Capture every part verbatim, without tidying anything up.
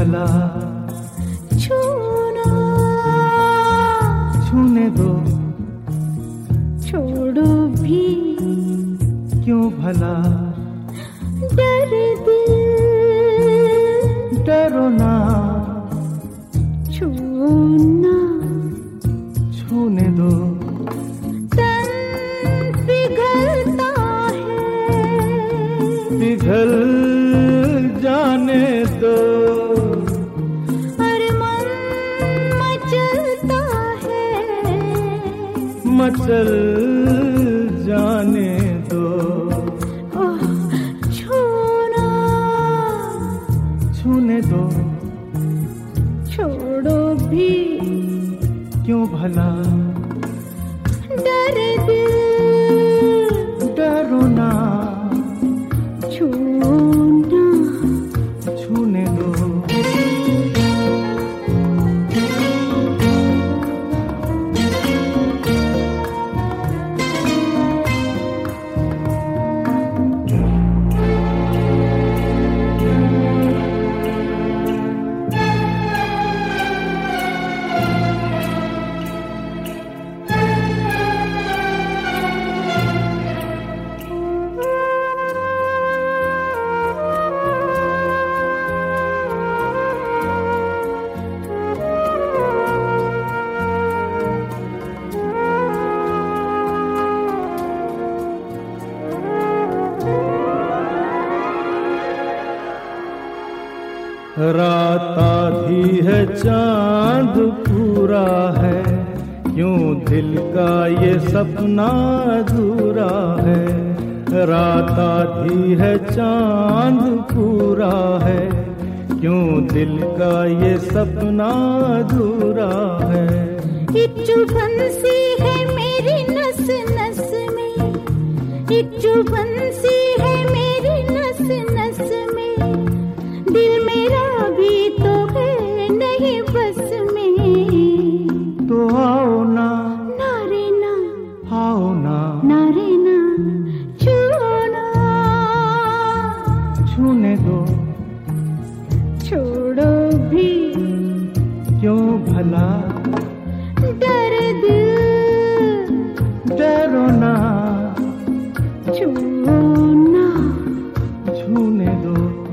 भला छूना, छूने दो, छोड़ो भी क्यों भला, डर दिल, डरो ना, छूना, छूने दो, तन पिघलता है, पिघल जाने दो, और मन मचलता है, मचल जाने दो, ओह छूना, छूने दो, छोड़ो भी क्यों भला, डर दिल, डरो ना, छूना, छूने दो। रात आधी है चांद पूरा है, क्यों दिल का ये सपना अधूरा है। रात आधी है चांद पूरा है, क्यों दिल का ये सपना अधूरा है। एक चुभन सी है मेरी नस नस में, एक चुभन सी है मेरी नस नस में, दिल मेरा भी तो है नहीं बस में। तो आओ ना, ना रे ना, आओ ना, ना रे ना, छूना, छूने दो, छोड़ो भी क्यों भला, डर दिल, डरो ना, छूना, छूने दो।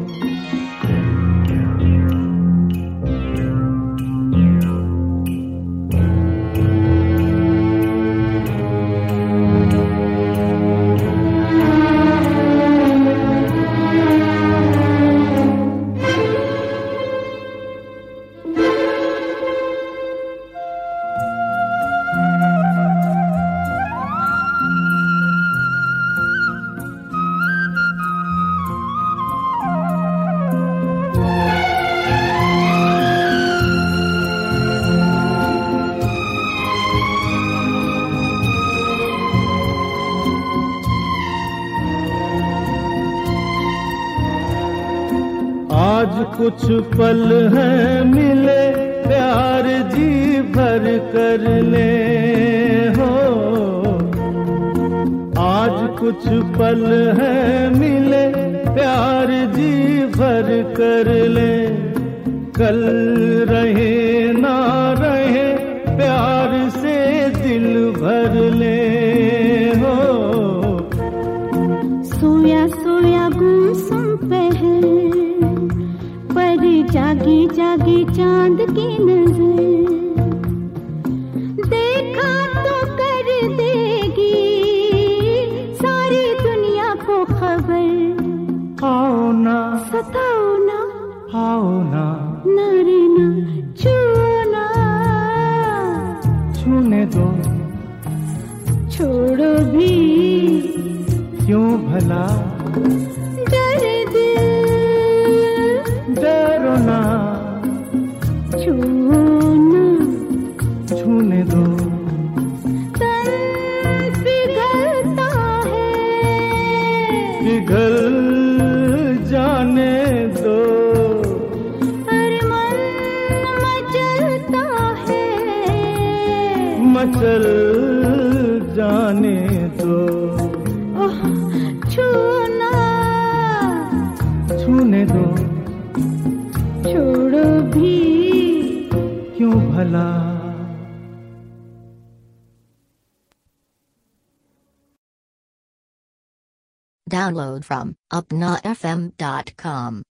आज कुछ पल हैं मिले, प्यार जी भर कर ले हो। आज कुछ पल हैं मिले, प्यार जी भर कर ले। कल रहे ना रहे, प्यार से दिल भर ले हो। सोया सोया गुमसुम पहर, पर जागी जागी चांद की नजर, देखा तो कर देगी सारी दुनिया को खबर। आओ ना, सताओ ना, आओ ना, ना रे ना, छूना, छूने दो, छोड़ो भी क्यों भला, डर दिल, डरो ना, छूना, छूने दो। तन पिघलता है, पिघल जाने दो, और मन मचलता है, मचल जाने दो। ओह छूना, छूने दो, छोड़ो भला। Download from upna f m dot com.